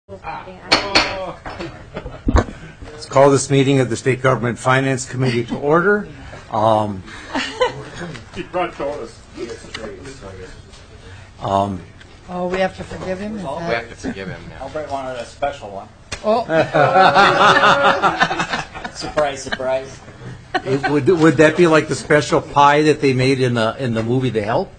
Let's call this meeting of the State Government Finance Committee to order. He brought Doris. Oh, we have to forgive him? We have to forgive him now. Albert wanted a special one. Oh. Surprise, surprise. Would that be like the special pie that they made in the movie The Help?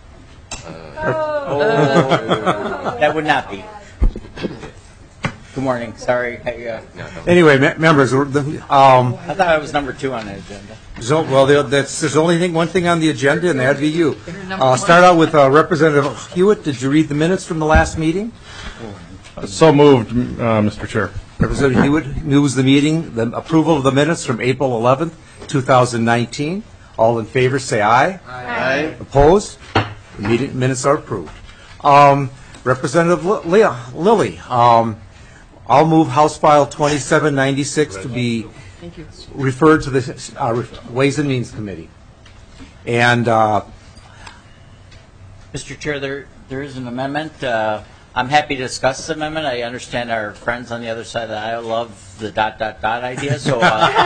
That would not be. Good morning. Sorry. Anyway, members, I thought I was number 2 on the agenda. there's only one thing on the agenda, and that'd be you. Start out with Representative Hewitt. Did you read the minutes from the last meeting? So moved, Mr. Chair. Representative Hewitt moves the meeting, the approval of the minutes from April 11th, 2019. All in favor, say aye. Aye. Opposed? The meeting minutes are approved. Representative Lilly, I'll move House File 2796 to be referred to the Ways and Means Committee. And Mr. Chair, there is an amendment. I'm happy to discuss the amendment. I understand our friends on the other side of the aisle love the ... idea, so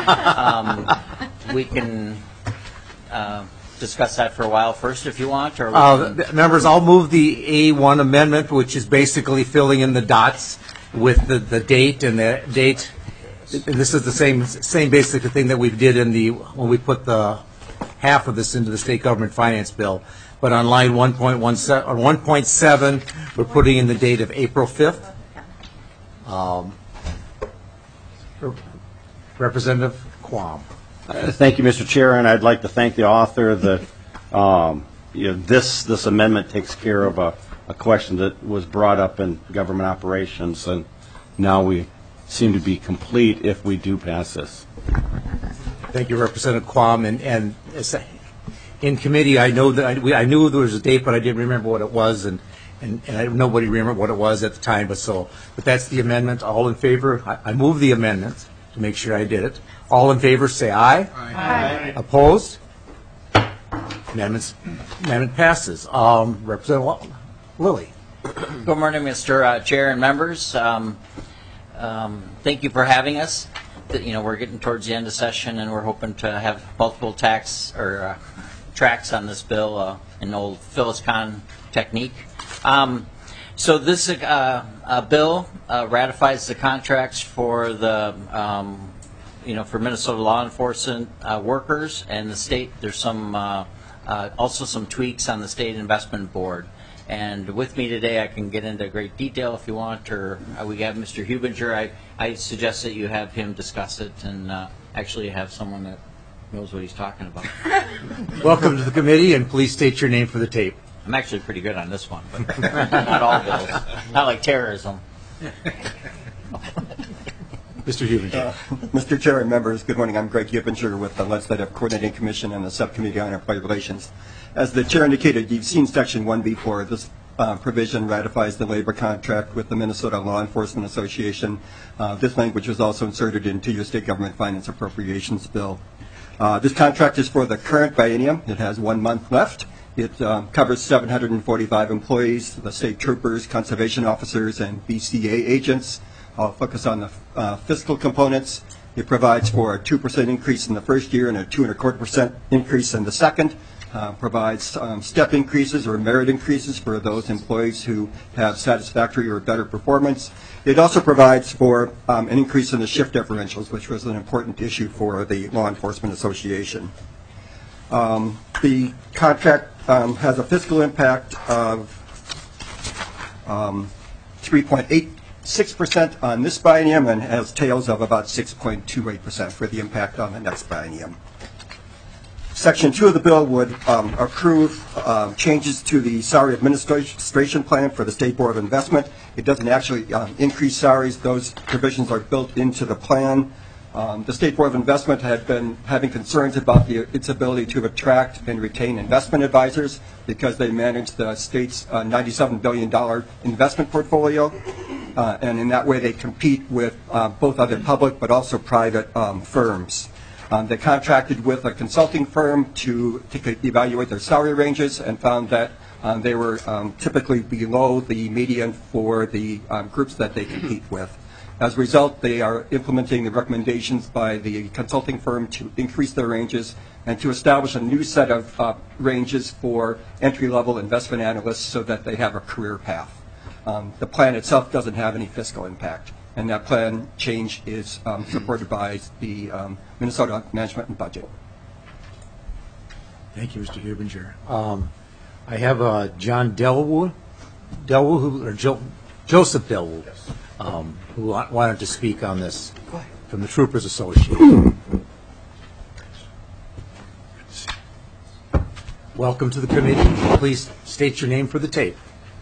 we can discuss that for a while first if you want. Or members, I'll move the A1 amendment, which is basically filling in the dots with the date and the date. And this is the same basic thing that we did when we put the half of this into the state government finance bill. But on line 1.17 or 1.7, we're putting in the date of April 5th. Representative Quam. Thank you, Mr. Chair, and I'd like to thank the author. This amendment takes care of a question that was brought up in government operations, and now we seem to be complete if we do pass this. Thank you, Representative Quam. And in committee, I know that I knew there was a date, but I didn't remember what it was, and nobody remembered what it was at the time. But that's the amendment. All in favor? I move the amendment to make sure I did it. All in favor, say aye. Aye. Opposed? Amendment passes. Representative Lilly. Good morning, Mr. Chair and members. Thank you for having us. We're getting towards the end of session, and we're hoping to have multiple tracks on this bill, an old Phyllis Kahn technique. So this bill ratifies the contracts for the for Minnesota law enforcement workers and the state. There's some also some tweaks on the state investment board. And with me today, I can get into great detail if you want, or we have Mr. Hubinger. I suggest that you have him discuss it and actually have someone that knows what he's talking about. Welcome to the committee, and please state your name for the tape. I'm actually pretty good on this one, but not all bills. Not like terrorism. Mr. Hubinger. Mr. Chair and members, good morning. I'm Greg Hubinger with the Legislative Coordinating Commission and the Subcommittee on Employee Relations. As the Chair indicated, you've seen Section 1 before. This provision ratifies the labor contract with the Minnesota Law Enforcement Association. This language was also inserted into your state government finance appropriations bill. This contract is for the current biennium. It has 1 month left. It covers 745 employees, the state troopers, conservation officers, and BCA agents. I'll focus on the fiscal components. It provides for a 2% increase in the first year and a 2.25% increase in the second. Provides step increases or merit increases for those employees who have satisfactory or better performance. It also provides for an increase in the shift differentials, which was an important issue for the Law Enforcement Association. The contract has a fiscal impact of 3.86% on this biennium and has tails of about 6.28% for the impact on the next biennium. Section 2 of the bill would approve changes to the salary administration plan for the State Board of Investment. It doesn't actually increase salaries. Those provisions are built into the plan. The State Board of Investment had been having concerns about its ability to attract and retain investment advisors because they manage the state's $97 billion investment portfolio. And in that way, they compete with both other public but also private firms. They contracted with a consulting firm to evaluate their salary ranges and found that They were typically below the median for the groups that they compete with. As a result, they are implementing the recommendations by the consulting firm to increase their ranges and to establish a new set of ranges for entry-level investment analysts so that they have a career path. The plan itself doesn't have any fiscal impact, and that plan change is supported by the Minnesota Management and Budget. Thank you, Mr. Hubinger. I have John Joseph Delwood, who wanted to speak on this from the Troopers Association. Welcome to the committee. Please state your name for the tape.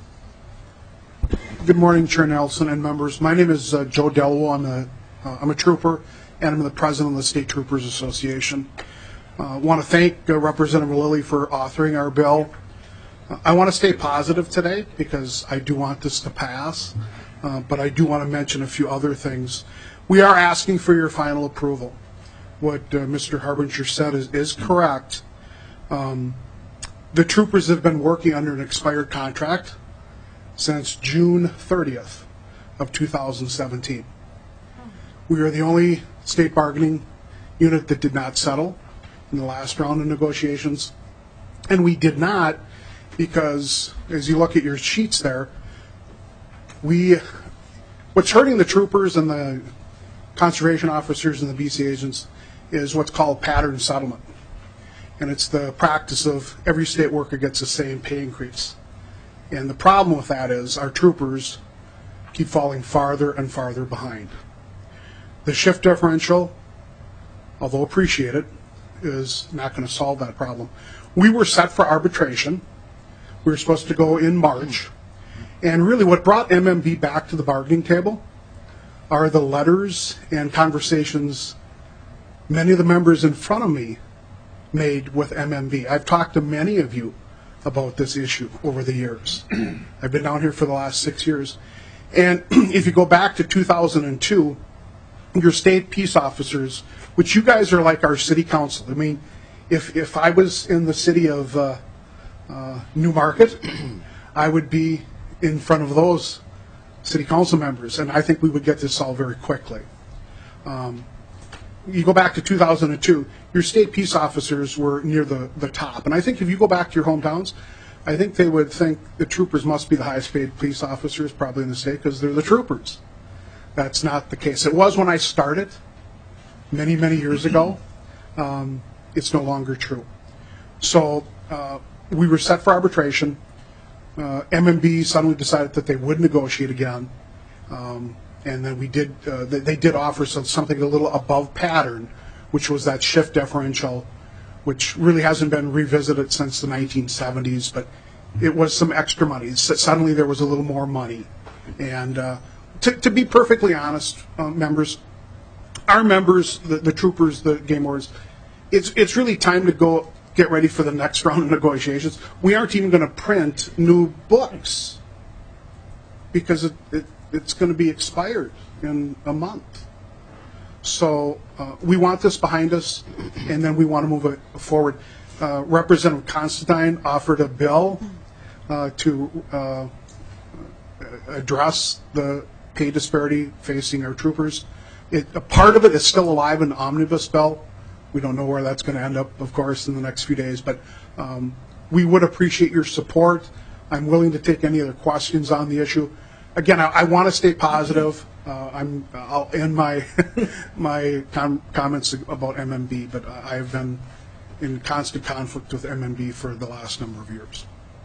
Good morning, Chair Nelson and members. My name is Joe Delwo. I'm a trooper, and I'm the president of the State Troopers Association. I want to thank Representative Lilly for authoring our bill. I want to stay positive today because I do want this to pass, but I do want to mention a few other things. We are asking for your final approval. What Mr. Harbinger said is correct. The troopers have been working under an expired contract since June 30th of 2017. We are the only state bargaining unit that did not settle in the last round of negotiations. And we did not because, as you look at your sheets there, what's hurting the troopers and the conservation officers and the BC agents is what's called pattern settlement. And it's the practice of every state worker gets the same pay increase. And the problem with that is our troopers keep falling farther and farther behind. The shift differential, although appreciated, is not going to solve that problem. We were set for arbitration. We were supposed to go in March. And really what brought MMB back to the bargaining table are the letters and conversations many of the members in front of me made with MMB. I've talked to many of you about this issue over the years. I've been down here for the last 6 years. And if you go back to 2002, your state peace officers, which you guys are like our city council. I mean, if I was in the city of Newmarket, I would be in front of those city council members, and I think we would get this solved very quickly. You go back to 2002, your state peace officers were near the top. And I think if you go back to your hometowns, I think they would think the troopers must be the highest paid police officers probably in the state because they're the troopers. That's not the case. It was when I started many, many years ago. It's no longer true. So we were set for arbitration. MMB suddenly decided that they would negotiate again. And then they did offer something a little above pattern, which was that shift differential, which really hasn't been revisited since the 1970s, but it was some extra money. Suddenly there was a little more money. And to be perfectly honest, members, our members, the troopers, the game wardens, it's really time to go get ready for the next round of negotiations. We aren't even going to print new books because it's going to be expired in a month. So we want this behind us, and then we want to move it forward. Representative Constantine offered a bill to address the pay disparity facing our troopers. A part of it is still alive in the omnibus bill. We don't know where that's going to end up, of course, in the next few days, but we would appreciate your support. I'm willing to take any other questions on the issue. Again, I want to stay positive. I'll end my comments about MMB, but I have been in constant conflict with MMB for the last number of years.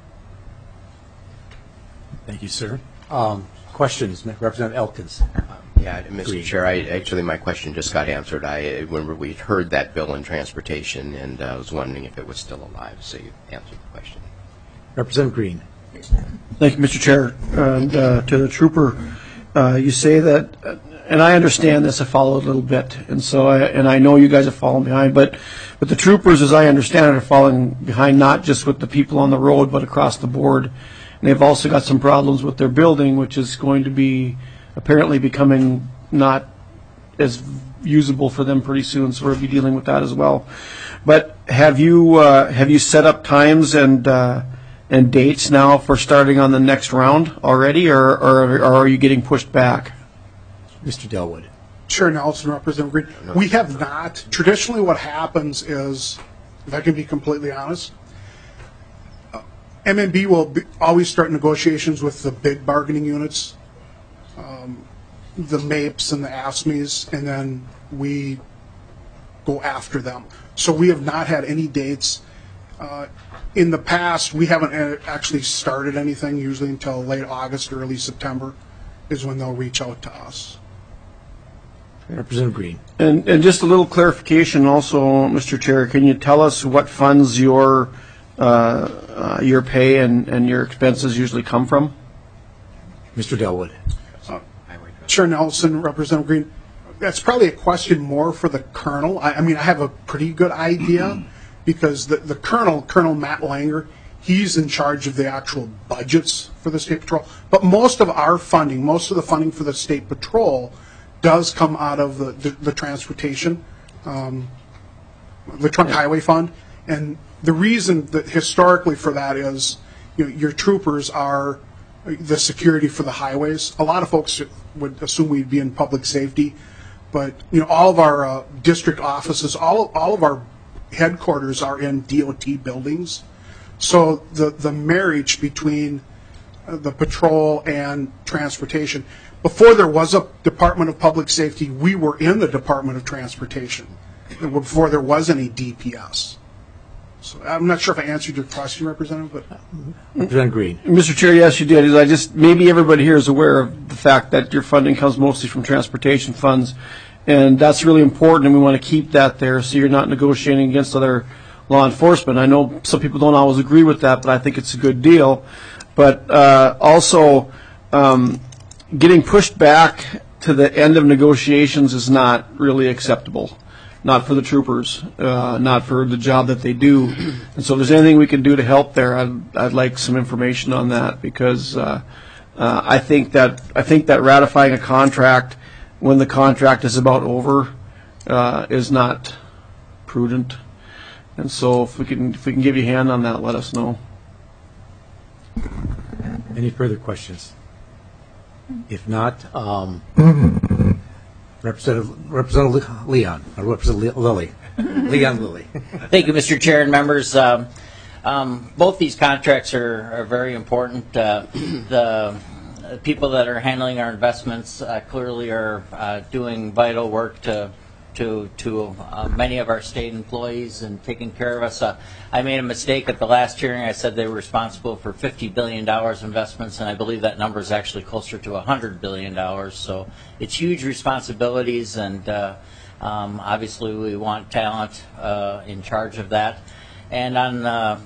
Thank you, sir. Questions, Representative Elkins. Yeah, Mr. Chair, actually my question just got answered. When we heard that bill in transportation, and I was wondering if it was still alive, so you answered the question. Representative Green. Thank you, Mr. Chair. And to the trooper, you say that, and I understand this, I follow a little bit, and I know you guys are falling behind, but the troopers, as I understand it, are falling behind not just with the people on the road, but across the board. And they've also got some problems with their building, which is going to be apparently becoming not as usable for them pretty soon, so we'll be dealing with that as well. But have you set up times and and dates now for starting on the next round already, or are you getting pushed back? Mr. Delwood. Chair Nelson, Representative Green. We have not. Traditionally, what happens is, if I can be completely honest, MNB will always start negotiations with the big bargaining units, the MAPES and the ASMEs, and then we go after them. So we have not had any dates. In the past, we haven't actually started anything, usually until late August or early September is when they'll reach out to us. Representative Green. And just a little clarification also, Mr. Chair, can you tell us what funds your pay and your expenses usually come from? Mr. Delwood. Chair Nelson, Representative Green, that's probably a question more for the colonel. I mean, I have a pretty good idea because the Colonel Matt Langer, he's in charge of the actual budgets for the State Patrol. But most of our funding, most of the funding for the State Patrol does come out of the transportation, the Trunk Highway Fund. And the reason that historically for that is, your troopers are the security for the highways. A lot of folks would assume we'd be in public safety, but all of our district offices, all of our headquarters are in DOT buildings. So the marriage between the patrol and transportation. Before there was a Department of Public Safety, we were in the Department of Transportation before there was any DPS. So I'm not sure if I answered your question, Representative, but Representative Green. Mr. Chair, yes, you did. Maybe everybody here is aware of the fact that your funding comes mostly from transportation funds, and that's really important, and we want to keep that there so you're not negotiating against other law enforcement. I know some people don't always agree with that, but I think it's a good deal. But also, getting pushed back to the end of negotiations is not really acceptable. Not for the troopers, not for the job that they do. And so if there's anything we can do to help there, I'd like some information on that, because I think that ratifying a contract when the contract is about over is not prudent. And so if we can give you a hand on that, let us know. Any further questions? If not, Representative Leon, or Representative Lilly. Leon Lilly. Thank you, Mr. Chair and members. Both these contracts are very important. The people that are handling our investments clearly are doing vital work to many of our state employees and taking care of us. I made a mistake at the last hearing. I said they were responsible for $50 billion investments, and I believe that number is actually closer to $100 billion. So it's huge responsibilities, and obviously we want talent in charge of that. And on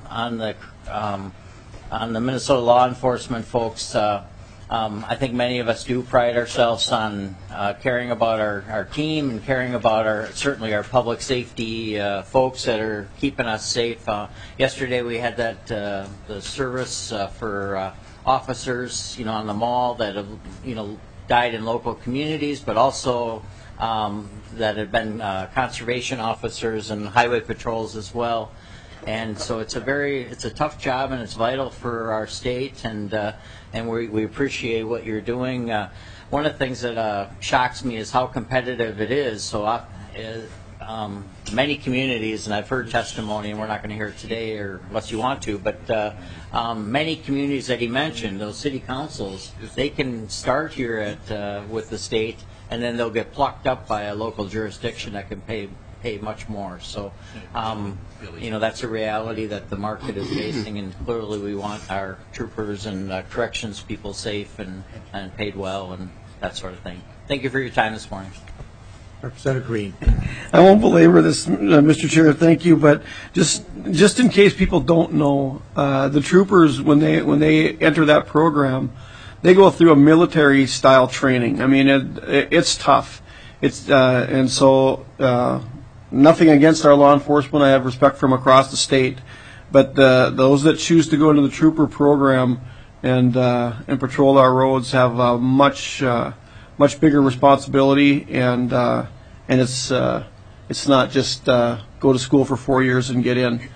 the Minnesota law enforcement folks, I think many of us do pride ourselves on caring about our team and caring about certainly our public safety folks that are keeping us safe. Yesterday we had the service for officers, on the mall that have, died in local communities, but also that have been conservation officers and highway patrols as well. And so it's a tough job, and it's vital for our state, and we appreciate what you're doing. One of the things that shocks me is how competitive it is. So many communities, and I've heard testimony, and we're not going to hear it today or unless you want to, but many communities that he mentioned, those city councils, they can start here with the state, and then they'll get plucked up by a local jurisdiction that can pay much more. So, that's a reality that the market is facing, and clearly we want our troopers and corrections people safe and paid well and that sort of thing. Thank you for your time this morning. Representative Green. I won't belabor this, Mr. Chair. Thank you, but just in case people don't know, the troopers when they enter that program, they go through a military style training. I mean, it's tough. And so. Nothing against our law enforcement. I have respect for them across the state, but those that choose to go into the trooper program and patrol our roads have a much bigger responsibility, and it's not just go to school for 4 years and get in.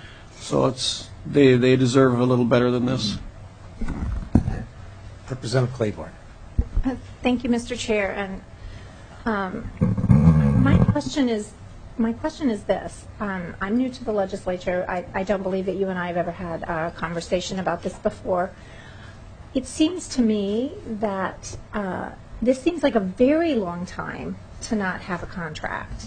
So they deserve a little better than this. Representative Claiborne. Thank you, Mr. Chair. And my question is this. I'm new to the legislature. I don't believe that you and I have ever had a conversation about this before. It seems to me that this seems like a very long time to not have a contract.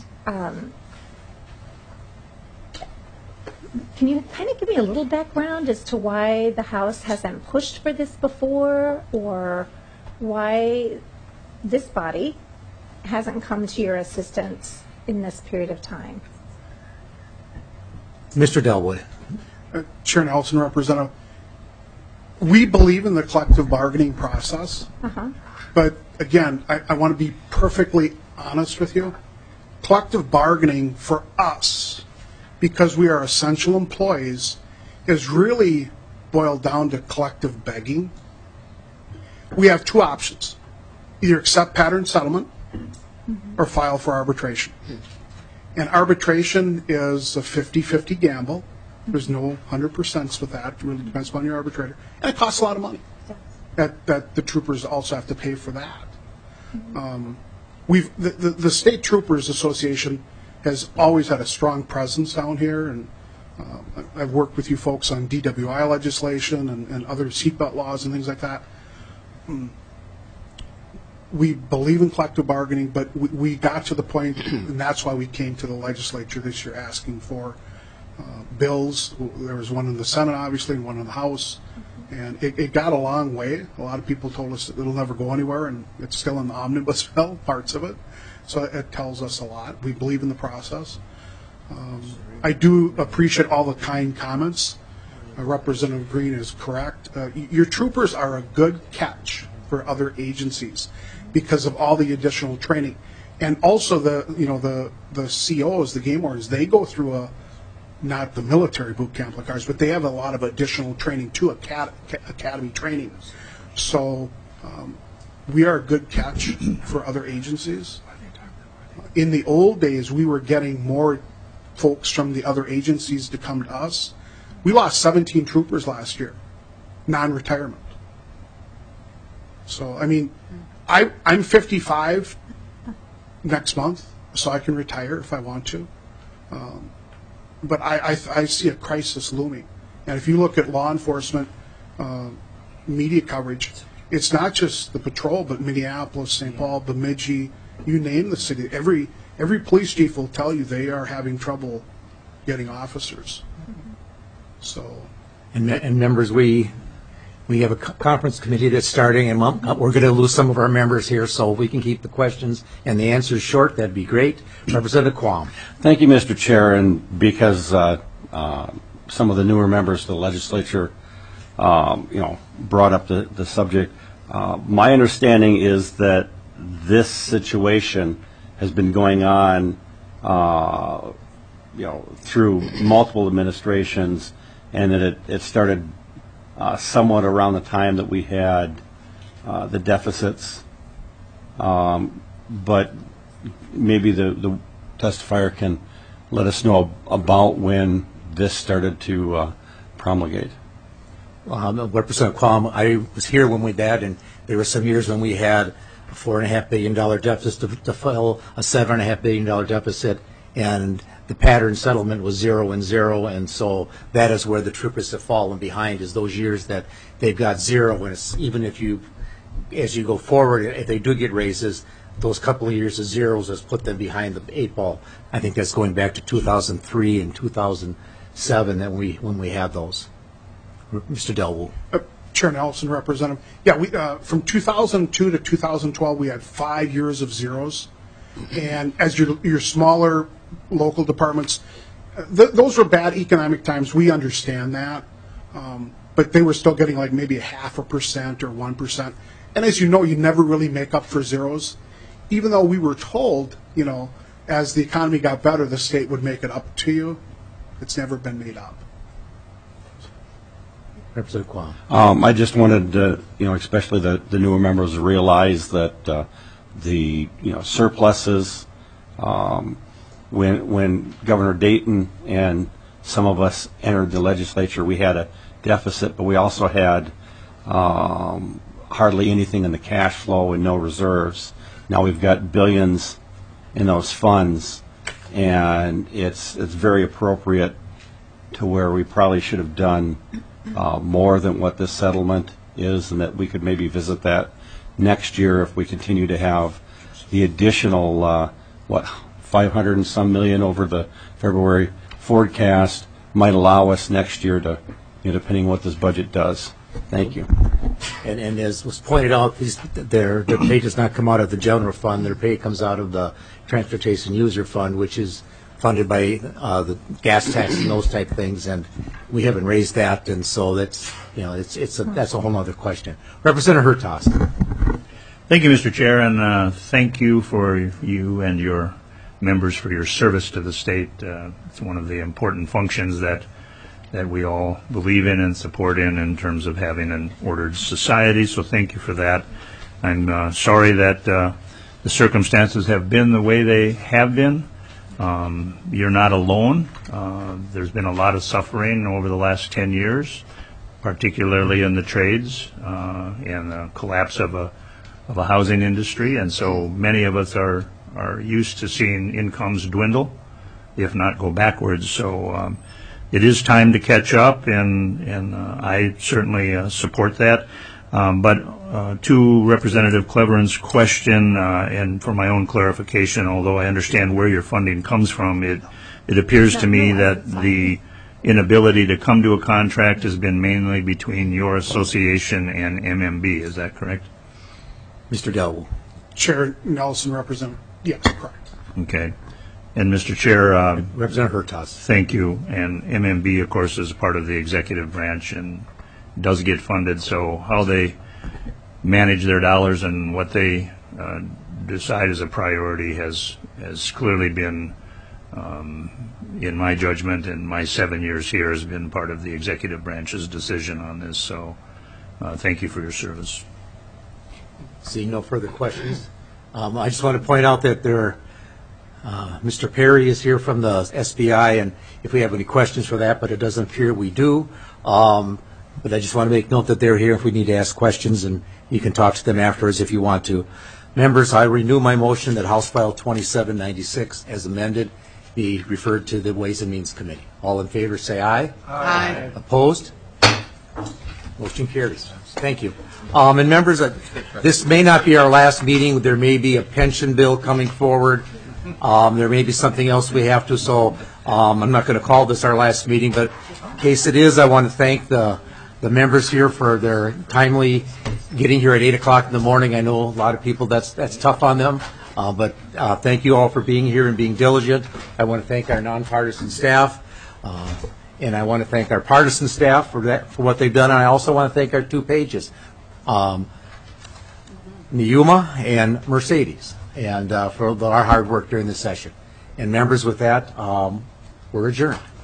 Can you kind of give me a little background as to why the House hasn't pushed for this before, or why this body hasn't come to your assistance in this period of time? Mr. Delwood. Chair Nelson, Representative, we believe in the collective bargaining process. But again, I want to be perfectly honest with you. Collective bargaining for us, because we are essential employees, is really boiled down to collective begging. We have two options: either accept pattern settlement or file for arbitration. And arbitration is a 50-50 gamble. There's no 100% with that. It really depends upon your arbitrator. And it costs a lot of money. That the troopers also have to pay for that. The State Troopers Association has always had a strong presence down here, and I've worked with you folks on DWI legislation and other seatbelt laws and things like that. We believe in collective bargaining, but we got to the point, and that's why we came to the legislature this year asking for bills. There was one in the Senate, obviously, and one in the House, and it got a long way. A lot of people told us that it'll never go anywhere, and it's still in the omnibus bill, parts of it. So it tells us a lot. We believe in the process. I do appreciate all the kind comments. Representative Green is correct. Your troopers are a good catch for other agencies because of all the additional training, and also the COs, the game wardens, they go through not the military boot camp like ours, but they have a lot of additional training too, academy training. So we are a good catch for other agencies. In the old days, we were getting more folks from the other agencies to come to us. We lost 17 troopers last year, non-retirement. So, I mean, I'm 55 next month, so I can retire if I want to. But I see a crisis looming. And if you look at law enforcement media coverage, it's not just the patrol, but Minneapolis, St. Paul, Bemidji, you name the city. Every police chief will tell you they are having trouble getting officers. So, and members, we have a conference committee that's starting, and we're going to lose some of our members here, so if we can keep the questions and the answers short, that'd be great. Representative Quam. Thank you, Mr. Chair, and because some of the newer members of the legislature, brought up the subject, my understanding is that this situation has been going on, through multiple administrations, and that it started somewhat around the time that we had the deficits. But maybe the testifier can let us know about when this started to promulgate. Representative Quam, I was here when we did, and there were some years when we had a $4.5 billion deficit to fill a $7.5 billion deficit, and the pattern settlement was 0 and 0, and so that is where the troopers have fallen behind, is those years that they've got 0, and it's, even if as you go forward, if they do get raises, those couple of years of zeros has put them behind the 8 ball. I think that's going back to 2003 and 2007 when we had those. Mr. Delwood. Chair Nelson, Representative. Yeah, we from 2002 to 2012, we had 5 years of zeros, and as your smaller local departments, those were bad economic times. We understand that, but they were still getting like maybe 0.5% or 1%. And as you know, you never really make up for zeros, even though we were told, as the economy got better, the state would make it up to you. It's never been made up. Representative Quam. I just wanted to, especially the newer members, to realize that the surpluses, when Governor Dayton and some of us entered the legislature, we had a deficit, but we also had hardly anything in the cash flow and no reserves. Now we've got billions in those funds, and it's very appropriate to where we probably should have done more than what this settlement is, and that we could maybe visit that next year if we continue to have the additional 500 and some million over the February forecast might allow us next year to, depending on what this budget does. Thank you. And as was pointed out, their pay does not come out of the general fund. Their pay comes out of the Transportation User Fund, which is funded by the gas tax and those type things. And we haven't raised that, and so that's that's a whole other question. Representative Hertaus. Thank you, Mr. Chair, and thank you for you and your members for your service to the state. It's one of the important functions that we all believe in and support in terms of having an ordered society, so thank you for that. I'm sorry that the circumstances have been the way they have been. You're not alone. There's been a lot of suffering over the last 10 years, particularly in the trades and the collapse of a housing industry, and so many of us are used to seeing incomes dwindle, if not go backwards. So it is time to catch up, and I certainly support that. But to Representative Cleveren's question, and for my own clarification, although I understand where your funding comes from, it appears to me that the inability to come to a contract has been mainly between your association and MMB. Is that correct? Mr. Delwo. Chair Nelson, Representative. Yes, correct. Okay. And Mr. Chair, Representative Hertaus. Thank you. And MMB, of course, is part of the executive branch and does get funded. So how they manage their dollars and what they decide is a priority has clearly been, in my judgment, in my 7 years here, has been part of the executive branch's decision on this. So thank you for your service. Seeing no further questions, I just want to point out that Mr. Perry is here from the SBI, and if we have any questions for that, but it doesn't appear we do. But I just want to make note that they're here if we need to ask questions, and you can talk to them afterwards if you want to. Members, I renew my motion that House File 2796, as amended, be referred to the Ways and Means Committee. All in favor, say aye. Aye. Opposed? Motion carries. Thank you. And members, this may not be our last meeting. There may be a pension bill coming forward. There may be something else we have to, so I'm not going to call this our last meeting, but in case it is, I want to thank the members here for their timely getting here at 8 o'clock in the morning. I know a lot of people, that's tough on them, but thank you all for being here and being diligent. I want to thank our nonpartisan staff, and I want to thank our partisan staff for what they've done, and I also want to thank our two pages, Neuma and Mercedes, and for our hard work during this session. And members, with that, we're adjourned.